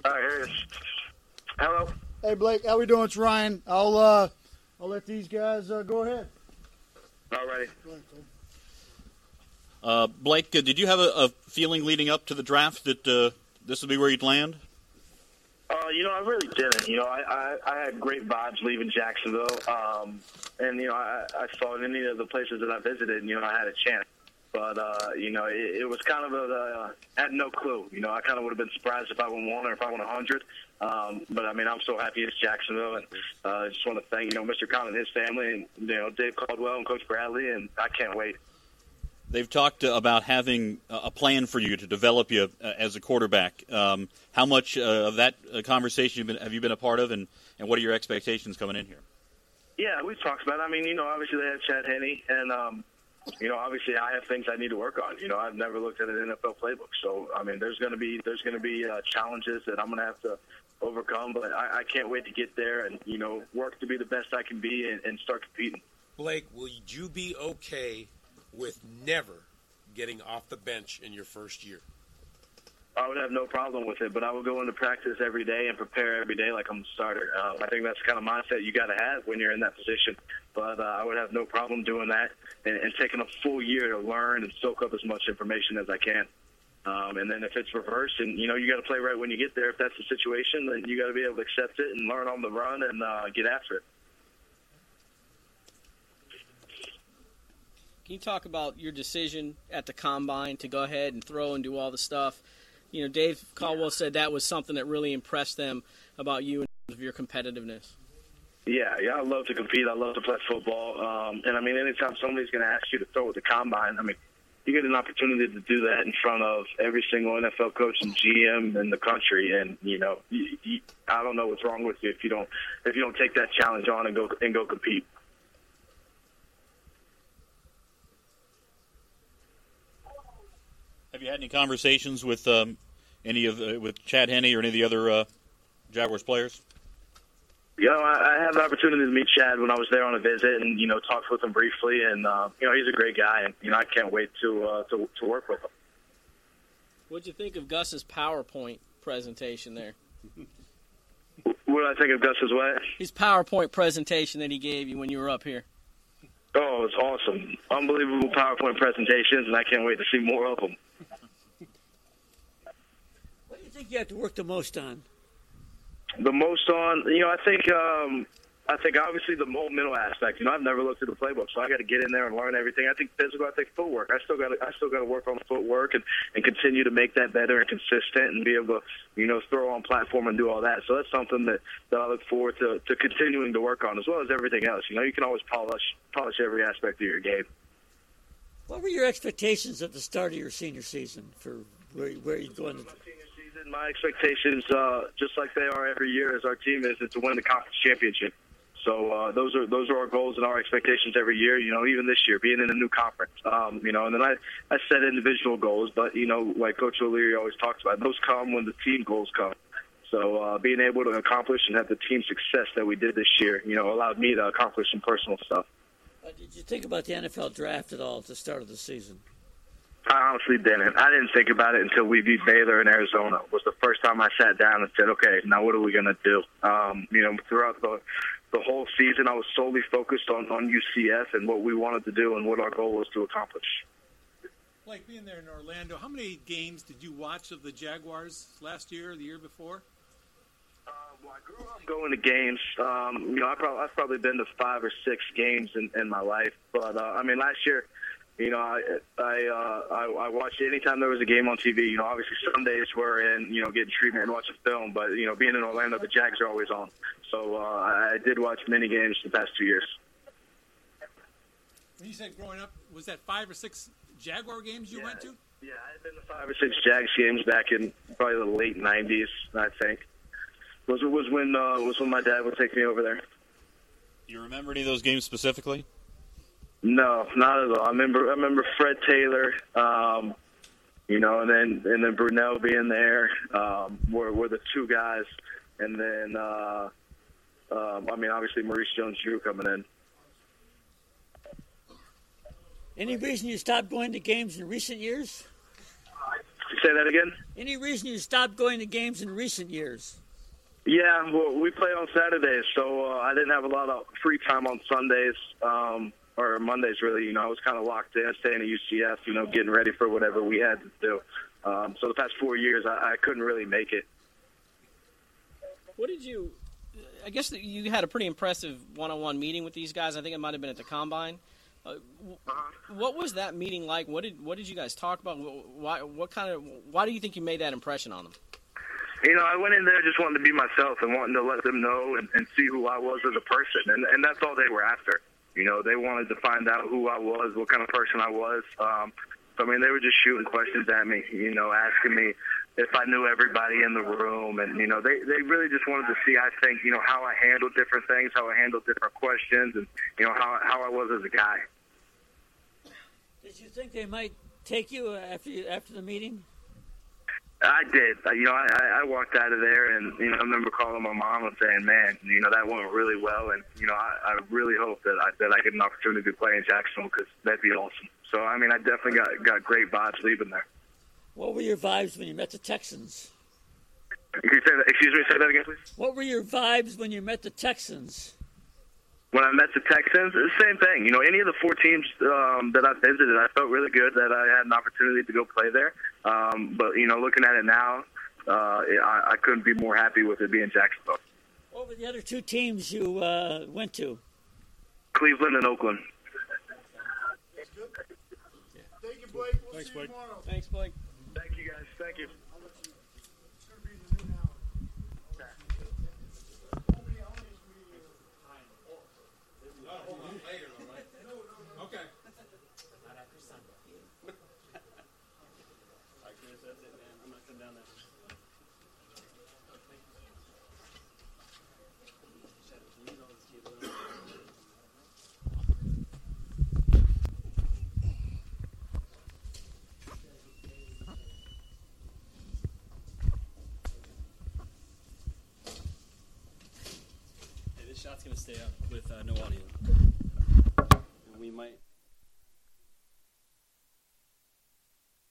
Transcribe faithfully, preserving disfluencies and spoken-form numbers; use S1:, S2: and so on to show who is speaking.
S1: All right, here it is. Hello.
S2: Hey, Blake, how we doing? It's Ryan. I'll uh, I'll let these guys uh, go ahead.
S1: All righty.
S3: Uh, Blake, uh, did you have a, a feeling leading up to the draft that uh, this would be where you'd land?
S1: Uh, you know, I really didn't. You know, I, I, I had great vibes leaving Jacksonville. Um, and, you know, I, I saw in any of the places that I visited, you know, I had a chance. But, uh, you know, it, it was kind of a, uh, I had no clue. You know, I kind of would have been surprised if I won one or if I won a hundred. Um, but, I mean, I'm so happy it's Jacksonville. And uh, I just want to thank, you know, Mister Conn and his family and, you know, Dave Caldwell and Coach Bradley. And I can't wait.
S3: They've talked uh, about having a plan for you to develop you uh, as a quarterback. Um, how much uh, of that uh, conversation have, been, have you been a part of, and, and what are your expectations coming in here?
S1: Yeah, we've talked about it. I mean, you know, obviously they have Chad Henne, and, um, you know, obviously I have things I need to work on. You know, I've never looked at an N F L playbook. So, I mean, there's going to be there's going to be uh, challenges that I'm going to have to overcome, but I, I can't wait to get there and, you know, work to be the best I can be and, and start competing.
S4: Blake, will you be okay with never getting off the bench in your first year?
S1: I would have no problem with it, but I would go into practice every day and prepare every day like I'm the starter. Uh, I think that's the kind of mindset you got to have when you're in that position. But uh, I would have no problem doing that and, and taking a full year to learn and soak up as much information as I can. Um, and then if it's reversed, and you know you got to play right when you get there. If that's the situation, then you got to be able to accept it and learn on the run and uh, get after it.
S5: Can you talk about your decision at the Combine to go ahead and throw and do all the stuff? You know, Dave Caldwell said that was something that really impressed them about you in terms of your competitiveness.
S1: Yeah, yeah, I love to compete. I love to play football. Um, and, I mean, anytime somebody's going to ask you to throw at the Combine, I mean, you get an opportunity to do that in front of every single N F L coach and G M in the country. And, you know, you, you, I don't know what's wrong with you if you don't if you don't take that challenge on and go and go compete.
S3: Have you had any conversations with um, any of uh, with Chad Henne or any of the other uh, Jaguars players?
S1: You know, I, I had the opportunity to meet Chad when I was there on a visit, and you know, talked with him briefly. And uh, you know, he's a great guy, and you know, I can't wait to uh, to to work with him.
S5: What'd you think of Gus's PowerPoint presentation there?
S1: What did I think of Gus's what?
S5: His PowerPoint presentation that he gave you when you were up here.
S1: Oh, it's awesome! Unbelievable PowerPoint presentations, and I can't wait to see more of them.
S6: What do you think you have to work the most on?
S1: The most on, you know, I think, um, I think obviously the whole mental aspect. You know, I've never looked at the playbook, so I got to get in there and learn everything. I think physical, I think footwork. I still got to, I still got to work on footwork and, and continue to make that better and consistent and be able to, you know, throw on platform and do all that. So that's something that, that I look forward to, to continuing to work on, as well as everything else. You know, you can always polish, polish every aspect of your game.
S6: What were your expectations at the start of your senior season for where where you going? To...
S1: My expectations, uh, just like they are every year as our team is, is to win the conference championship. So uh, those are those are our goals and our expectations every year. You know, even this year, being in a new conference. Um, you know, and then I, I set individual goals, but you know, like Coach O'Leary always talks about, those come when the team goals come. So uh, being able to accomplish and have the team success that we did this year, you know, allowed me to accomplish some personal stuff.
S6: Uh, did you think about the N F L draft at all at the start of the season?
S1: I honestly didn't. I didn't think about it until we beat Baylor in Arizona. It was the first time I sat down and said, okay, now what are we going to do? Um, you know, throughout the the whole season, I was solely focused on, on U C F and what we wanted to do and what our goal was to accomplish.
S7: Like being there in Orlando, how many games did you watch of the Jaguars last year or the year before?
S1: Uh, well, I grew up going to games. Um, you know, I probably, I've probably been to five or six games in, in my life. But, uh, I mean, last year, you know, I I, uh, I I watched anytime there was a game on T V. You know, obviously some days we're in, you know, getting treatment and watching film. But, you know, being in Orlando, the Jags are always on. So uh, I did watch many games the past two years.
S7: When you said growing up, was that five or six Jaguar games you
S1: yeah,
S7: went to?
S1: Yeah, I had been to five or six Jags games back in probably the late nineties, I think. Was was when uh, was when my dad would take me over there.
S3: Do you remember any of those games specifically?
S1: No, not at all. I remember I remember Fred Taylor, um, you know, and then and then Brunell being there um, were were the two guys, and then uh, um, I mean obviously Maurice Jones-Drew coming in.
S6: Any reason you stopped going to games in recent years?
S1: Say that again?
S6: Any reason you stopped going to games in recent years?
S1: Yeah, well, we play on Saturdays, so uh, I didn't have a lot of free time on Sundays um, or Mondays, really. You know, I was kind of locked in, staying at U C F, you know, getting ready for whatever we had to do. Um, so the past four years, I, I couldn't really make it.
S5: What did you? I guess that you had a pretty impressive one-on-one meeting with these guys. I think it might have been at the Combine. Uh, what was that meeting like? What did what did you guys talk about? Why what kind of why do you think you made that impression on them?
S1: You know, I went in there just wanting to be myself and wanting to let them know and, and see who I was as a person, and and that's all they were after. You know, they wanted to find out who I was, what kind of person I was. Um, I mean, they were just shooting questions at me, you know, asking me if I knew everybody in the room. And, you know, they, they really just wanted to see, I think, you know, how I handled different things, how I handled different questions, and, you know, how, how I was as a guy.
S6: Did you think they might take you after you, after the meeting?
S1: I did. You know, I, I walked out of there, and, you know, I remember calling my mom and saying, man, you know, that went really well. And, you know, I, I really hope that I, that I get an opportunity to play in Jacksonville, because that'd be awesome. So, I mean, I definitely got, got great vibes leaving there.
S6: What were your vibes when you met the Texans?
S1: Can you say that? Excuse me, say that again, please?
S6: What were your vibes when you met the Texans?
S1: When I met the Texans, the same thing. You know, any of the four teams um, that I visited, I felt really good that I had an opportunity to go play there. Um, but, you know, looking at it now, uh, I, I couldn't be more happy with it being Jacksonville.
S6: What were the other two teams you uh, went to?
S1: Cleveland and Oakland.
S2: Thank you, Blake. We'll
S7: Thanks,
S2: see you
S7: Blake.
S2: tomorrow.
S5: Thanks, Blake.
S1: Thank you, guys. Thank you.
S2: It's going to be the noon hour.
S7: Okay.
S8: Hey, this shot's gonna stay up with uh, no audio. And we might